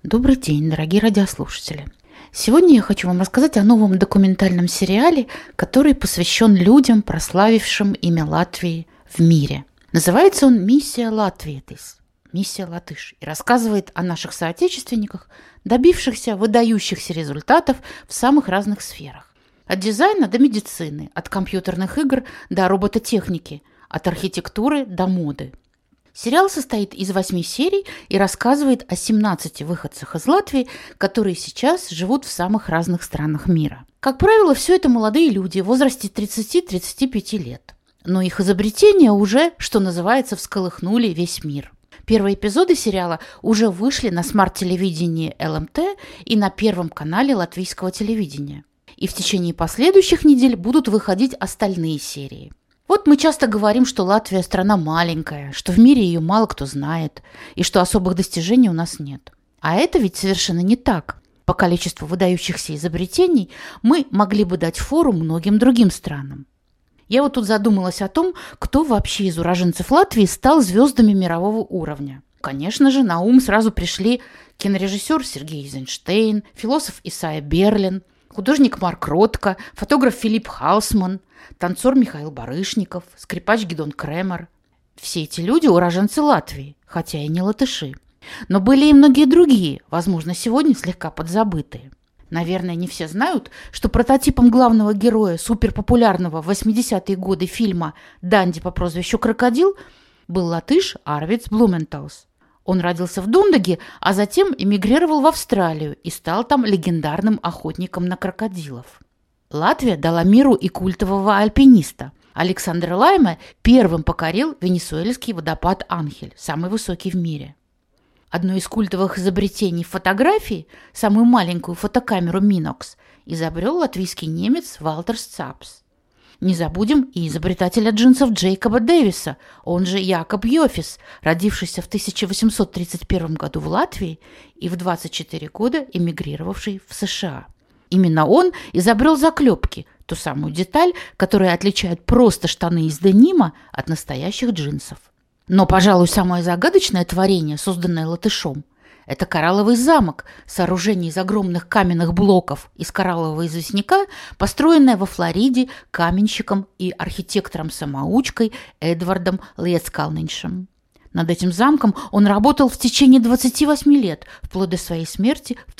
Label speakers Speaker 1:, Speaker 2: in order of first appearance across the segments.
Speaker 1: Добрый день, дорогие радиослушатели. Сегодня я хочу вам рассказать о новом документальном сериале, который посвящен людям, прославившим имя Латвии в мире. Называется он «Миссия Латвиетис», «Миссия Латыш», и рассказывает о наших соотечественниках, добившихся выдающихся результатов в самых разных сферах. От дизайна до медицины, от компьютерных игр до робототехники, от архитектуры до моды. Сериал состоит из 8 серий и рассказывает о 17 выходцах из Латвии, которые сейчас живут в самых разных странах мира. Как правило, все это молодые люди в возрасте 30-35 лет. Но их изобретения уже, что называется, всколыхнули весь мир. Первые эпизоды сериала уже вышли на смарт-телевидении ЛМТ и на Первом канале латвийского телевидения. И в течение последующих недель будут выходить остальные серии. Вот мы часто говорим, что Латвия страна маленькая, что в мире ее мало кто знает, и что особых достижений у нас нет. А это ведь совершенно не так. По количеству выдающихся изобретений мы могли бы дать фору многим другим странам. Я вот тут задумалась о том, кто вообще из уроженцев Латвии стал звездами мирового уровня. Конечно же, на ум сразу пришли кинорежиссер Сергей Эйзенштейн, философ Исайя Берлин, художник Марк Ротко, фотограф Филипп Халсман, танцор Михаил Барышников, скрипач Гидон Кремер. Все эти люди уроженцы Латвии, хотя и не латыши. Но были и многие другие, возможно, сегодня слегка подзабытые. Наверное, не все знают, что прототипом главного героя суперпопулярного в 80-е годы фильма «Данди по прозвищу Крокодил» был латыш Арвидс Блументалс. Он родился в Дундаге, а затем эмигрировал в Австралию и стал там легендарным охотником на крокодилов. Латвия дала миру и культового альпиниста. Александр Лайме первым покорил венесуэльский водопад Анхель, самый высокий в мире. Одно из культовых изобретений фотографии, самую маленькую фотокамеру Минокс, изобрел латвийский немец Валтер Цапс. Не забудем и изобретателя джинсов Джейкоба Дэвиса, он же Якоб Йофис, родившийся в 1831 году в Латвии и в 24 года эмигрировавший в США. Именно он изобрел заклепки, ту самую деталь, которая отличает просто штаны из денима от настоящих джинсов. Но, пожалуй, самое загадочное творение, созданное латышом, это коралловый замок, сооружение из огромных каменных блоков из кораллового известняка, построенное во Флориде каменщиком и архитектором-самоучкой Эдвардом Лецкалниншем. Над этим замком он работал в течение 28 лет, вплоть до своей смерти в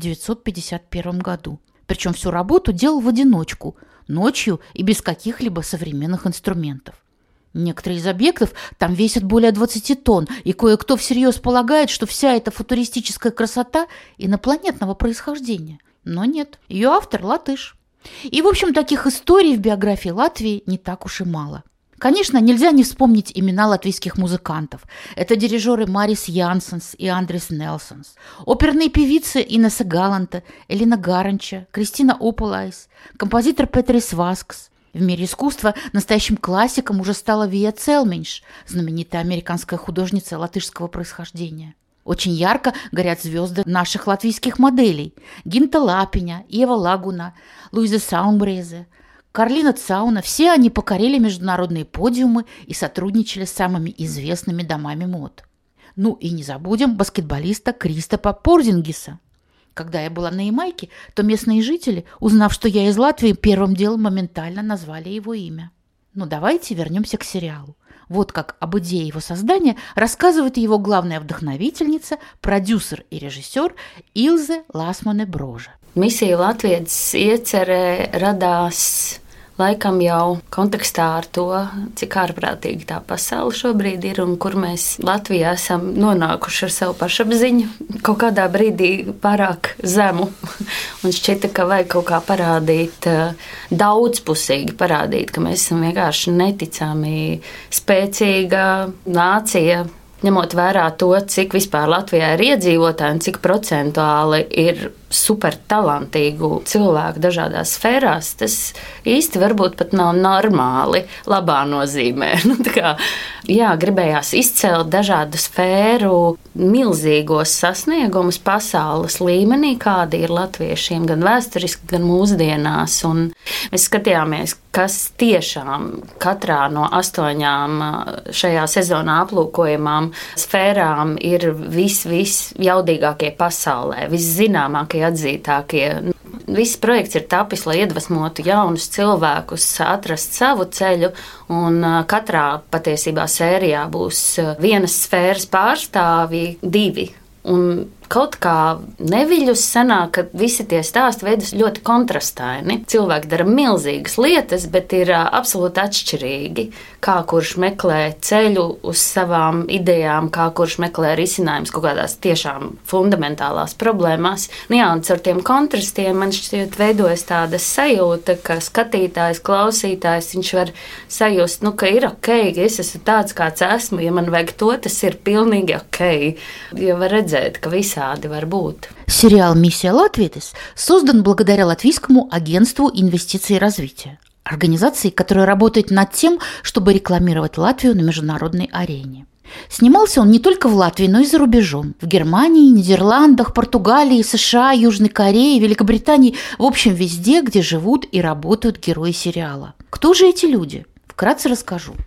Speaker 1: 1951 году. Причем всю работу делал в одиночку, ночью и без каких-либо современных инструментов. Некоторые из объектов там весят более 20 тонн, и кое-кто всерьез полагает, что вся эта футуристическая красота инопланетного происхождения. Но нет, ее автор латыш. И, в общем, таких историй в биографии Латвии не так уж и мало. Конечно, нельзя не вспомнить имена латвийских музыкантов. Это дирижеры Марис Янсенс и Андрис Нелсонс, оперные певицы Инесса Галанта, Элина Гаранча, Кристина Ополайс, композитор Петрис Васкс. В мире искусства настоящим классиком уже стала Вия Целминш, знаменитая американская художница латышского происхождения. Очень ярко горят звезды наших латвийских моделей: Гинта Лапиня, Ева Лагуна, Луиза Саумбрезе, Карлина Цауна. Все они покорили международные подиумы и сотрудничали с самыми известными домами мод. Ну и не забудем баскетболиста Кристопа Порзингиса. Когда я была на Ямайке, то местные жители, узнав, что я из Латвии, первым делом моментально назвали его имя. Но давайте вернемся к сериалу. Вот как об идее его создания рассказывает его главная вдохновительница, продюсер и режиссер Ilze Lasmane Broža.
Speaker 2: Misija Latvijas iecerē radās laikam jau kontekstā ar to, cik ārprātīgi tā pasaule šobrīd ir un kur mēs Latvijā esam nonākuši ar savu pašapziņu kaut kādā brīdī pārāk zemu. Un šķita, ka vajag kaut kā parādīt, daudzpusīgi parādīt, ka mēs esam vienkārši neticami spēcīga nācija, ņemot vērā to, cik vispār Latvijā ir iedzīvotāji un cik procentuāli ir super talantīgu cilvēku dažādās sfērās, tas īsti varbūt pat nav normāli, labā nozīmē. Gribējās izcelt dažādu sfēru milzīgos sasniegumus pasaules līmenī, kādi ir latviešiem gan vēsturiski, gan mūsdienās. Un mēs skatījāmies, kas tiešām katrā no 8 šajā sezonā aplūkojamām sfērām ir visjaudīgākie pasaulē, viszināmākie, atzītākie. Viss projekts ir tapis, lai iedvesmotu jaunus cilvēkus atrast savu ceļu, un katrā patiesībā sērijā būs vienas sfēras pārstāvji, 2. Un kaut kā neviļus sanāk, ka visi tie stāsti veidas ļoti kontrastaini. Cilvēki dara milzīgas lietas, bet ir absolūti atšķirīgi. Kā kurš meklē ceļu uz savām idejām, kā kurš meklē risinājumus kaut kādās tiešām fundamentālās problēmās. Un ar tiem kontrastiem man šķiet veidojas tāda sajūta, ka skatītājs, klausītājs, viņš var sajust, ka ir ok, ka es esmu tāds, kāds esmu. Ja man vajag to, tas ir pilnīgi ok. Jo var redzēt, ka visāди var būt.
Speaker 1: Сериал «Миссия Латвитис» создан благодаря Латвийскому агентству инвестиций и развития, организации, которая работает над тем, чтобы рекламировать Латвию на международной арене. Снимался он не только в Латвии, но и за рубежом. В Германии, Нидерландах, Португалии, США, Южной Корее, Великобритании, в общем, везде, где живут и работают герои сериала. Кто же эти люди? Вкратце расскажу.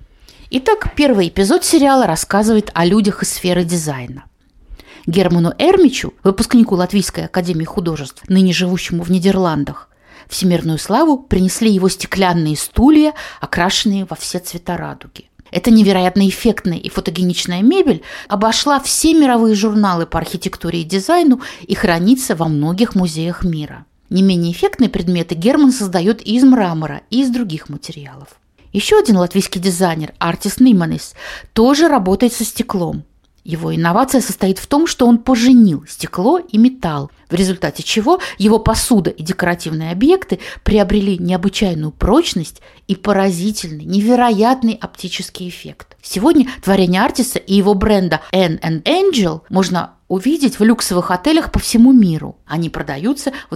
Speaker 1: Итак, первый эпизод сериала рассказывает о людях из сферы дизайна. Герману Эрмичу, выпускнику Латвийской академии художеств, ныне живущему в Нидерландах, всемирную славу принесли его стеклянные стулья, окрашенные во все цвета радуги. Эта невероятно эффектная и фотогеничная мебель обошла все мировые журналы по архитектуре и дизайну и хранится во многих музеях мира. Не менее эффектные предметы Герман создает и из мрамора, и из других материалов. Еще один латвийский дизайнер, Артис Ниманис, тоже работает со стеклом. Его инновация состоит в том, что он поженил стекло и металл, в результате чего его посуда и декоративные объекты приобрели необычайную прочность и поразительный, невероятный оптический эффект. Сегодня творение Артиса и его бренда Anne & Angel можно увидеть в люксовых отелях по всему миру. Они продаются в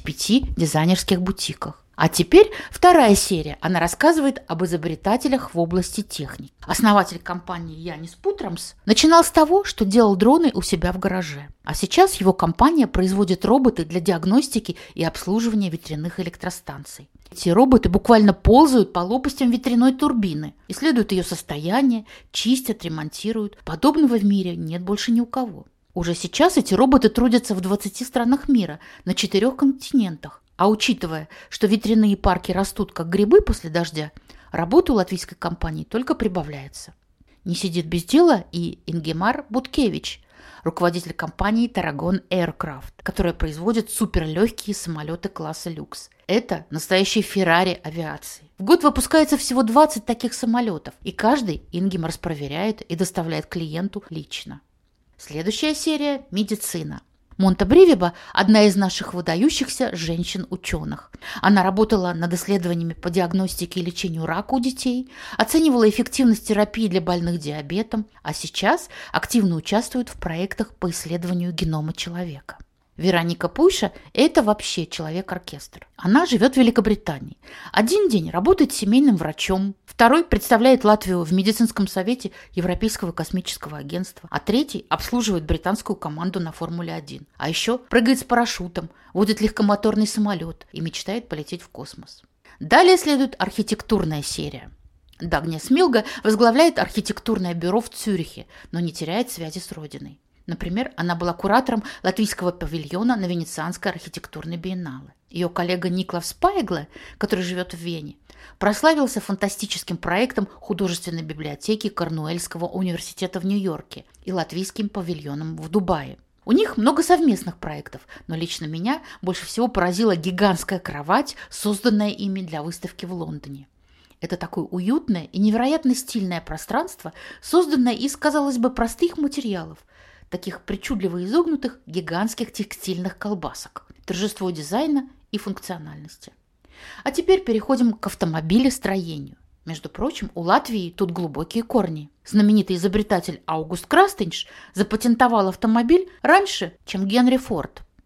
Speaker 1: 25 дизайнерских бутиках. А теперь вторая серия. Она рассказывает об изобретателях в области техники. Основатель компании Янис Путрамс начинал с того, что делал дроны у себя в гараже. А сейчас его компания производит роботы для диагностики и обслуживания ветряных электростанций. Эти роботы буквально ползают по лопастям ветряной турбины, исследуют ее состояние, чистят, ремонтируют. Подобного в мире нет больше ни у кого. Уже сейчас эти роботы трудятся в 20 странах мира, на 4 континентах. А учитывая, что ветряные парки растут как грибы после дождя, работа у латвийской компании только прибавляется. Не сидит без дела и Ингемар Буткевич, руководитель компании Tarragon Aircraft, которая производит суперлегкие самолеты класса люкс. Это настоящий Феррари авиации. В год выпускается всего 20 таких самолетов, и каждый Ингемар проверяет и доставляет клиенту лично. Следующая серия – медицина. Монта Бривеба – одна из наших выдающихся женщин-ученых. Она работала над исследованиями по диагностике и лечению рака у детей, оценивала эффективность терапии для больных диабетом, а сейчас активно участвует в проектах по исследованию генома человека. Вероника Пуйша – это вообще человек-оркестр. Она живет в Великобритании. Один день работает семейным врачом, второй представляет Латвию в медицинском совете Европейского космического агентства, а третий обслуживает британскую команду на Формуле-1. А еще прыгает с парашютом, водит легкомоторный самолет и мечтает полететь в космос. Далее следует архитектурная серия. Дагния Смилга возглавляет архитектурное бюро в Цюрихе, но не теряет связи с родиной. Например, она была куратором латвийского павильона на Венецианской архитектурной биеннале. Ее коллега Никлас Пайгле, который живет в Вене, прославился фантастическим проектом художественной библиотеки Корнуэльского университета в Нью-Йорке и латвийским павильоном в Дубае. У них много совместных проектов, но лично меня больше всего поразила гигантская кровать, созданная ими для выставки в Лондоне. Это такое уютное и невероятно стильное пространство, созданное из, казалось бы, простых материалов, таких причудливо изогнутых гигантских текстильных колбасок. Торжество дизайна и функциональности. А теперь переходим к автомобилестроению. Между прочим, у Латвии тут глубокие корни. Знаменитый изобретатель Аугуст Крастенш запатентовал автомобиль раньше, чем Генри Форд.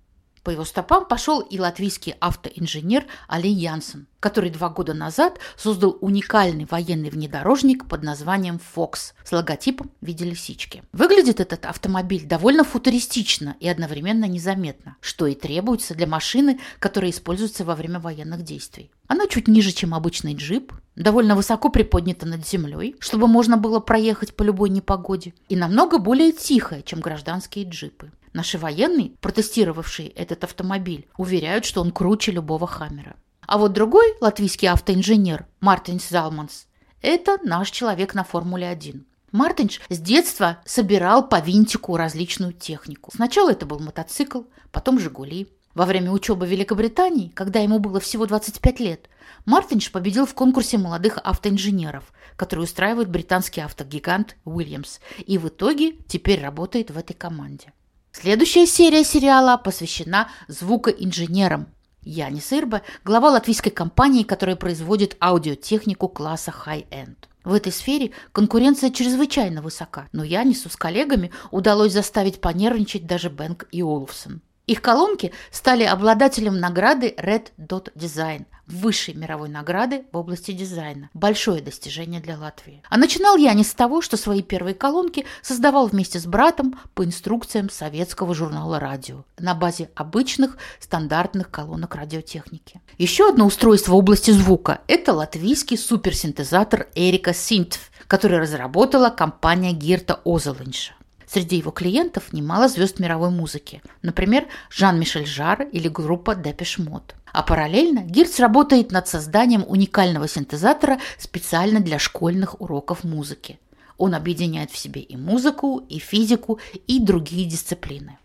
Speaker 1: По его стопам пошел и латвийский автоинженер Али Янсен, который 2 года назад создал уникальный военный внедорожник под названием «Фокс» с логотипом в виде лисички. Выглядит этот автомобиль довольно футуристично и одновременно незаметно, что и требуется для машины, которая используется во время военных действий. Она чуть ниже, чем обычный джип, довольно высоко приподнята над землей, чтобы можно было проехать по любой непогоде, и намного более тихая, чем гражданские джипы. Наши военные, протестировавшие этот автомобиль, уверяют, что он круче любого «Хаммера». А вот другой латвийский автоинженер Мартинс Залманс – это наш человек на Формуле-1. Мартинш с детства собирал по винтику различную технику. Сначала это был мотоцикл, потом «Жигули». Во время учебы в Великобритании, когда ему было всего 25 лет, Мартинш победил в конкурсе молодых автоинженеров, который устраивает британский автогигант Уильямс, и в итоге теперь работает в этой команде. Следующая серия сериала посвящена звукоинженерам. Янис Ирба – глава латвийской компании, которая производит аудиотехнику класса high-end. В этой сфере конкуренция чрезвычайно высока, но Янису с коллегами удалось заставить понервничать даже Бенк и Олафсон. Их колонки стали обладателем награды Red Dot Design, высшей мировой награды в области дизайна. Большое достижение для Латвии. А начинал Янис с того, что свои первые колонки создавал вместе с братом по инструкциям советского журнала «Радио» на базе обычных стандартных колонок радиотехники. Еще одно устройство в области звука – это латвийский суперсинтезатор Эрика Синтв, который разработала компания Гирта Озолинша. Среди его клиентов немало звезд мировой музыки, например, Жан-Мишель Жар или группа Депеш Мод. А параллельно Гирц работает над созданием уникального синтезатора специально для школьных уроков музыки. Он объединяет в себе и музыку, и физику, и другие дисциплины.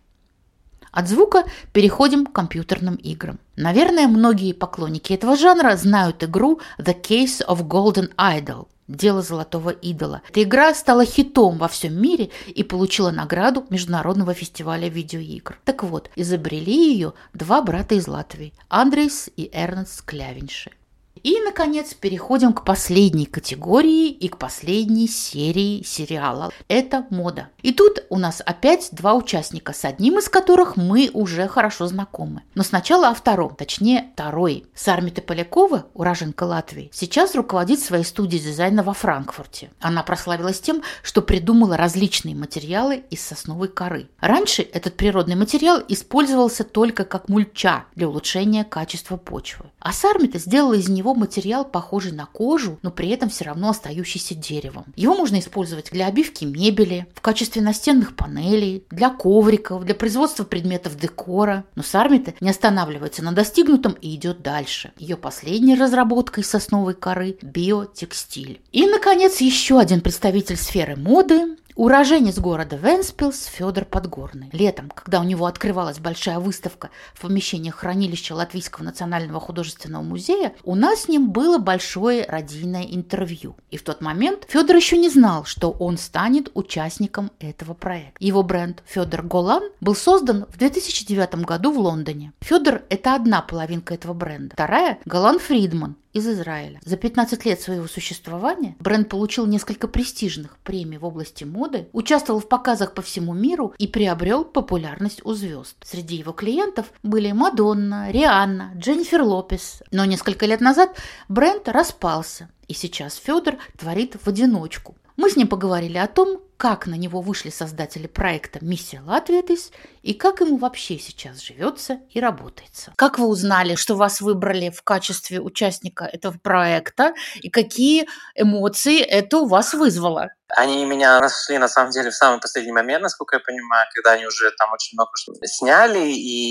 Speaker 1: От звука переходим к компьютерным играм. Наверное, многие поклонники этого жанра знают игру The Case of Golden Idol – «Дело золотого идола». Эта игра стала хитом во всем мире и получила награду Международного фестиваля видеоигр. Так вот, изобрели ее 2 брата из Латвии – Андрейс и Эрнст Клявинши. И, наконец, переходим к последней категории и к последней серии сериала. Это мода. И тут у нас опять 2 участника, с одним из которых мы уже хорошо знакомы. Но сначала о втором, точнее, второй. Сармита Полякова, уроженка Латвии, сейчас руководит своей студией дизайна во Франкфурте. Она прославилась тем, что придумала различные материалы из сосновой коры. Раньше этот природный материал использовался только как мульча для улучшения качества почвы. А Сармита сделала из него материал, похожий на кожу, но при этом все равно остающийся деревом. Его можно использовать для обивки мебели, в качестве настенных панелей, для ковриков, для производства предметов декора. Но Сармита не останавливается на достигнутом и идет дальше. Ее последней разработкой сосновой коры – биотекстиль. И, наконец, еще один представитель сферы моды – уроженец города Вентспилс Федор Подгорный. Летом, когда у него открывалась большая выставка в помещениях хранилища Латвийского национального художественного музея, у нас с ним было большое радийное интервью. И в тот момент Федор еще не знал, что он станет участником этого проекта. Его бренд Федор Голан был создан в 2009 году в Лондоне. Федор – это одна половинка этого бренда. Вторая – Голан Фридман из Израиля. За 15 лет своего существования бренд получил несколько престижных премий в области моды, участвовал в показах по всему миру и приобрел популярность у звезд. Среди его клиентов были Мадонна, Рианна, Дженнифер Лопес. Но несколько лет назад бренд распался, и сейчас Федор творит в одиночку. Мы с ним поговорили о том, как на него вышли создатели проекта «Миссия Латвиятис» и как ему вообще сейчас живется и работается. Как вы узнали, что вас выбрали в качестве участника этого проекта, и какие эмоции это у вас вызвало?
Speaker 3: Они меня нашли, на самом деле, в самый последний момент, насколько я понимаю, когда они уже там очень много что сняли,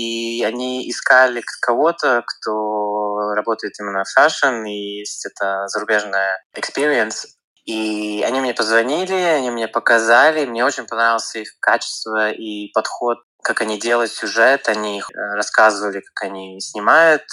Speaker 3: и они искали кого-то, кто работает именно в фэшн, и есть это зарубежная experience. И они мне позвонили, они мне показали, мне очень понравилось их качество и подход, как они делают сюжет, они рассказывали, как они снимают,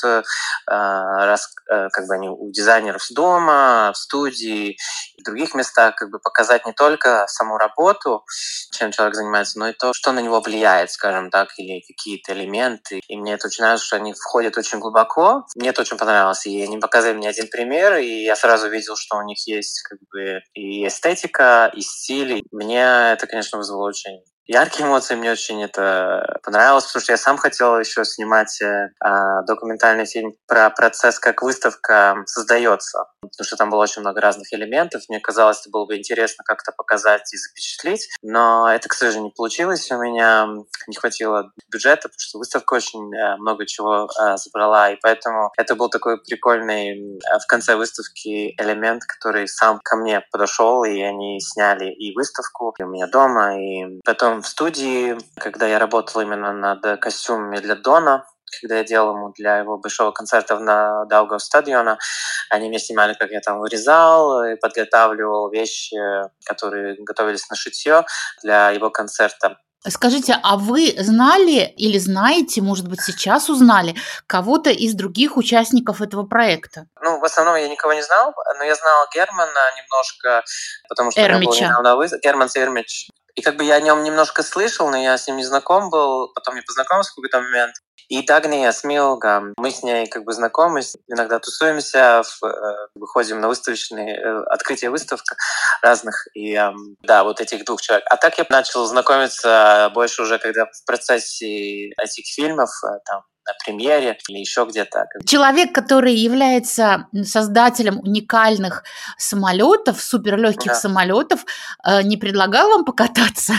Speaker 3: как бы они у дизайнеров дома, в студии и в других местах, как бы показать не только саму работу, чем человек занимается, но и то, что на него влияет, скажем так, или какие-то элементы. И мне это очень нравится, что они входят очень глубоко. Мне это очень понравилось. И они показали мне один пример, и я сразу видел, что у них есть как бы и эстетика, и стиль. И мне это, конечно, вызвало очень яркие эмоции. Мне очень это понравилось, потому что я сам хотел еще снимать документальный фильм про процесс, как выставка создается. Потому что там было очень много разных элементов. Мне казалось, это было бы интересно как-то показать и запечатлеть. Но это, к сожалению, не получилось. У меня не хватило бюджета, потому что выставка очень много чего забрала. И поэтому это был такой прикольный в конце выставки элемент, который сам ко мне подошел, и они сняли и выставку и у меня дома, и потом в студии, когда я работал именно над костюмами для Дона, когда я делал ему для его большого концерта на Daugavas стадиона, они мне снимали, как я там вырезал и подготавливал вещи, которые готовились на шитье для его концерта.
Speaker 1: Скажите, а вы знали или знаете, может быть, сейчас узнали кого-то из других участников этого проекта?
Speaker 3: Ну, в основном я никого не знал, но я знал Германа немножко, потому что у меня был
Speaker 1: Эрмича.
Speaker 3: недавно Герман Эрмич. И как бы я о нем немножко слышал, но я с ним не знаком был. Потом я познакомился в какой-то момент. И Дагния Смилга, мы с ней как бы знакомы, иногда тусуемся, выходим на выставочные, открытие выставок разных. И да, вот этих двух человек. А так я начал знакомиться больше уже, когда в процессе этих фильмов, там, на премьере или еще где-то.
Speaker 1: Человек, который является создателем уникальных самолетов, суперлегких самолетов, не предлагал вам покататься?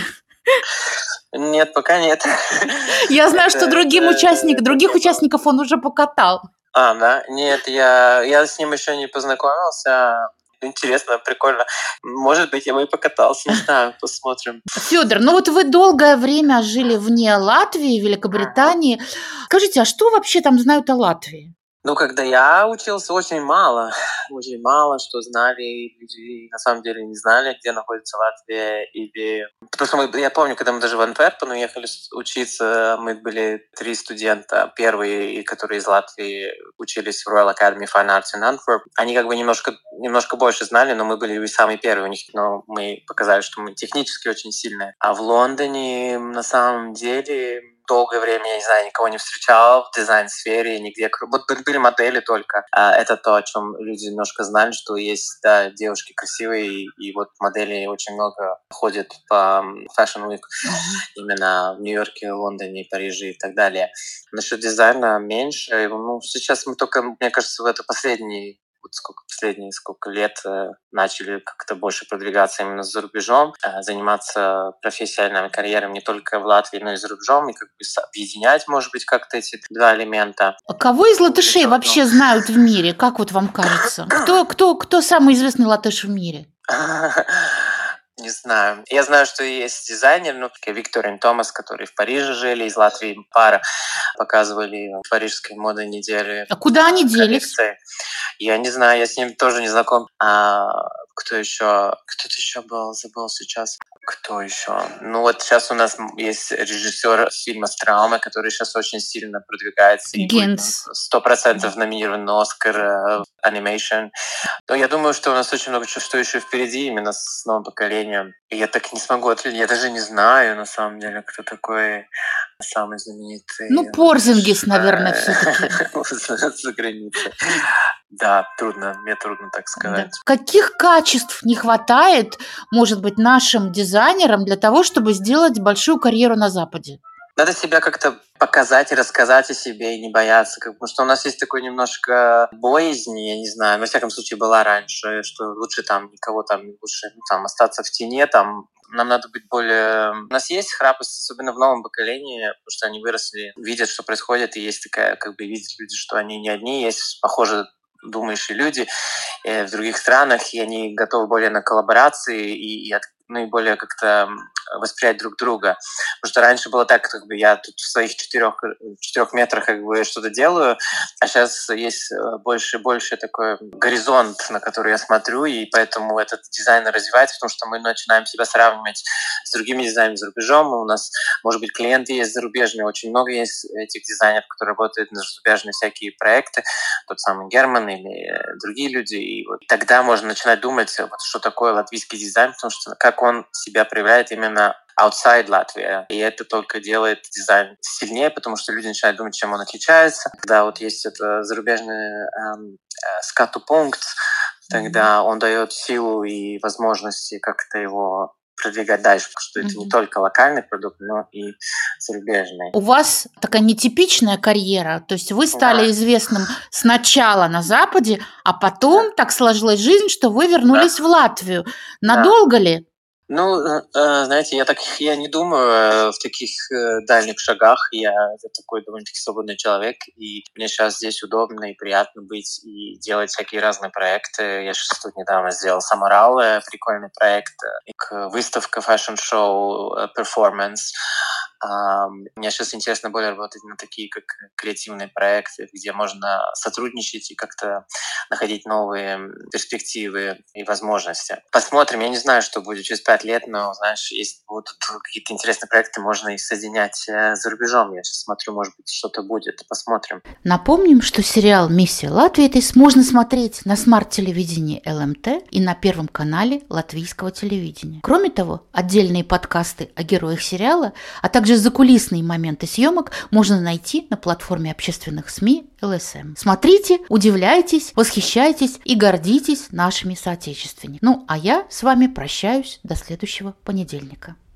Speaker 3: Нет, пока нет.
Speaker 1: Я знаю, что других участников он уже покатал.
Speaker 3: Да? Нет, я с ним еще не познакомился. Интересно, прикольно. Может быть, я бы и покатался, не знаю, посмотрим.
Speaker 1: Федор, ну вот вы долгое время жили вне Латвии, Великобритании. Скажите, а что вообще там знают о Латвии?
Speaker 3: Ну, когда я учился, очень мало что знали люди, на самом деле не знали, где находится Латвия. Потому что я помню, когда мы даже в Антверпен уехали учиться, мы были 3 студента, первые, которые из Латвии учились в Royal Academy of Fine Arts in Antwerp. Они как бы немножко больше знали, но мы были самые первые у них, но мы показали, что мы технически очень сильные. А в Лондоне, на самом деле, долгое время, я не знаю, никого не встречал в дизайн-сфере, нигде. Вот были модели только. Это то, о чем люди немножко знали, что есть, да, девушки красивые, и вот моделей очень много ходят по Fashion Week именно в Нью-Йорке, Лондоне, Париже и так далее. Насчет дизайна меньше. Ну, сейчас мы только, мне кажется, в это последние сколько лет начали как-то больше продвигаться именно за рубежом, заниматься профессиональными карьерами не только в Латвии, но и за рубежом, и как бы объединять, может быть, как-то эти два элемента.
Speaker 1: А кого из латышей вообще знают в мире? Как вот вам кажется? Кто самый известный латыш в мире?
Speaker 3: Не знаю. Я знаю, что есть дизайнер, Викторин Томас, который в Париже жили, из Латвии пара показывали в парижской модной неделе.
Speaker 1: А куда они делись?
Speaker 3: Я не знаю, я с ним тоже не знаком. Кто еще? Кто-то еще был, забыл сейчас. Кто еще? Ну вот сейчас у нас есть режиссер фильма «Страума», который сейчас очень сильно продвигается.
Speaker 1: Гинс.
Speaker 3: 100% номинирован на «Оскар» анимейшн. Но я думаю, что у нас очень много что еще впереди именно с новым поколением. И я так не смогу ответить. Я даже не знаю, на самом деле, кто такой самый знаменитый.
Speaker 1: Ну, Порзингис, наверное, все-таки.
Speaker 3: За границей. Да, мне трудно так сказать.
Speaker 1: Да. Каких качеств не хватает, может быть, нашим дизайнерам для того, чтобы сделать большую карьеру на Западе?
Speaker 3: Надо себя как-то показать и рассказать о себе, и не бояться. Потому что у нас есть такой немножко боязнь, я не знаю, во всяком случае была раньше, что лучше остаться в тени, нам надо быть более... У нас есть храбрость, особенно в новом поколении, потому что они выросли, видят, что происходит, и есть такая, видят люди, что они не одни, есть похожие думающие люди в других странах, и они готовы более на коллаборации и более как-то восприять друг друга. Потому что раньше было так, я тут в своих 4 метрах что-то делаю, а сейчас есть больше и больше такой горизонт, на который я смотрю, и поэтому этот дизайн развивается, потому что мы начинаем себя сравнивать с другими дизайнерами за рубежом. У нас, может быть, клиенты есть зарубежные, очень много есть этих дизайнеров, которые работают на зарубежные всякие проекты, тот самый Герман или другие люди, и вот тогда можно начинать думать, что такое латвийский дизайн, потому что как он себя проявляет именно outside Латвии. И это только делает дизайн сильнее, потому что люди начинают думать, чем он отличается. Когда вот есть это зарубежный скату-пункт, тогда он дает силу и возможности как-то его продвигать дальше, потому что это не только локальный продукт, но и зарубежный.
Speaker 1: У вас такая нетипичная карьера, то есть вы стали известным сначала на Западе, а потом так сложилась жизнь, что вы вернулись в Латвию. Надолго ли?
Speaker 3: Ну, знаете, я не думаю в таких дальних шагах. Я такой довольно-таки свободный человек, и мне сейчас здесь удобно и приятно быть и делать всякие разные проекты. Я сейчас тут недавно сделал Самарал, прикольный проект, выставка, фэшн-шоу, перформанс. Мне сейчас интересно более работать на такие, как креативные проекты, где можно сотрудничать и как-то находить новые перспективы и возможности. Посмотрим, я не знаю, что будет через 5 лет, но, знаешь, если будут какие-то интересные проекты, можно их соединять за рубежом. Я сейчас смотрю, может быть, что-то будет. Посмотрим.
Speaker 1: Напомним, что сериал «Миссия Латвии» можно смотреть на смарт-телевидении ЛМТ и на Первом канале латвийского телевидения. Кроме того, отдельные подкасты о героях сериала, а также закулисные моменты съемок можно найти на платформе общественных СМИ ЛСМ. Смотрите, удивляйтесь, восхищайтесь и гордитесь нашими соотечественниками. Ну, а я с вами прощаюсь до следующего понедельника.